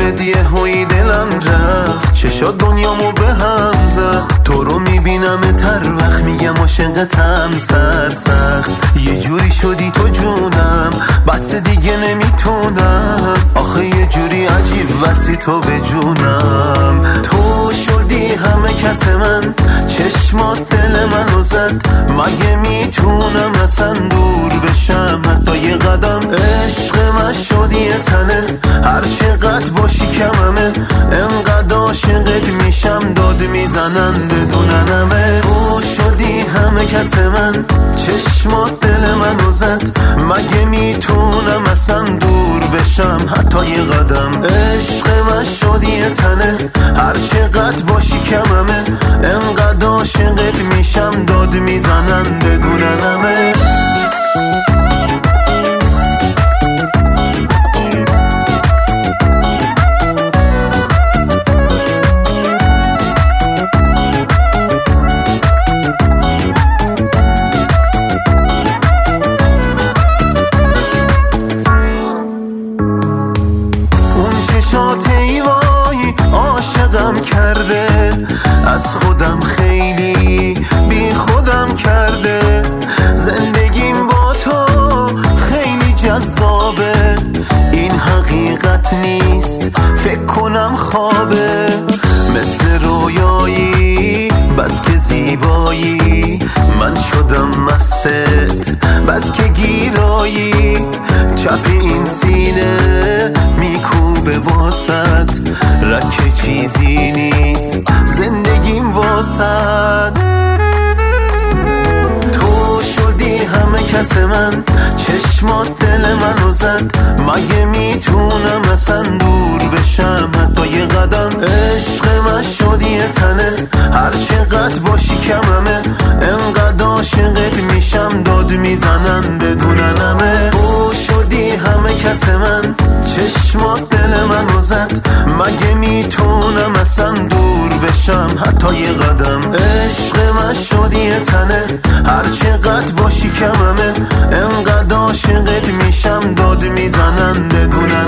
دیدنت یه هوی دلم رفت، چشا دنیامو به هم زد. تو رو میبینم تر وقت میگم عاشقتم سخت. یه جوری شدی تو جونم بس دیگه نمیتونم، آخه یه جوری عجیب وسی تو به جونم. تو شدی همه کس من، چشمات دل منو زد. مگه میتونم اصلا دور بشم حتی یه قدم؟ عشق من شدی یه تنه، هر چقدر باشی کممه. انقدر عاشقت میشم داد میزنن بدوننمه. تو شدی همه کس من، چشمات دل منو زد. مگه میتونم اصلا دور بشم حتی یه قدم؟ عشق من شدی یه تنه، هر چقدر باشی کممه. انقدر عاشقت میشم داد میزنن بدوننمه. چشات وای عاشقم کرده، از خودم خیلی بی خودم کرده. زندگیم با تو خیلی جذابه، این حقیقت نیست فکر کنم خوابه. مثل رویایی بس که زیبایی، من شدم مستت بس که گیرایی. چپ این سینه میکوبه واسد، رکه چیزی نیست زندگیم واسد. تو شدی همه کس من، چشمات دل منو زد. مگه میتونم اصلا دور بشم حتی یه قدم؟ عشق من شدی یه تنه، هر چقدر باشی کممه. انقدر عاشقت میشم داد میزنن بدوننمه. تو شدی همه کس من، چشمات دل منو زد. مگه میتونم اصلا دور بشم حتی یه قدم؟ عشق من شدی یه تنه، هر چقدر باشی کممه. انقدر عاشقت میشم داد میزنن بدونن